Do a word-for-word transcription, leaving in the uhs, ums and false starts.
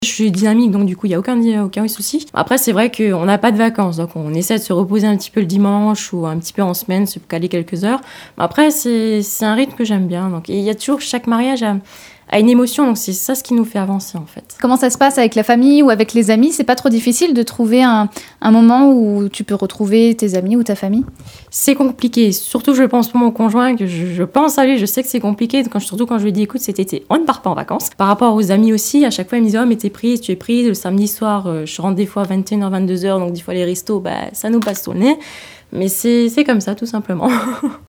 Je suis dynamique, donc du coup, il n'y a aucun, aucun souci. Après, c'est vrai qu'on n'a pas de vacances, donc on essaie de se reposer un petit peu le dimanche ou un petit peu en semaine, se caler quelques heures. Mais après, c'est, c'est un rythme que j'aime bien. Donc, il y a toujours, chaque mariage a, a une émotion, donc c'est ça ce qui nous fait avancer, en fait. Comment ça se passe avec la famille ou avec les amis ? C'est pas trop difficile de trouver un, un moment où tu peux retrouver tes amis ou ta famille ? C'est compliqué, surtout je pense pour mon conjoint, que je, je pense à lui, je sais que c'est compliqué, quand, surtout quand je lui dis écoute cet été on ne part pas en vacances. Par rapport aux amis aussi, à chaque fois ils me disent oh mais t'es prise, tu es prise, le samedi soir euh, je rentre des fois à vingt et une heures, vingt-deux heures, donc des fois les restos, bah, ça nous passe sur le nez, mais c'est, c'est comme ça tout simplement.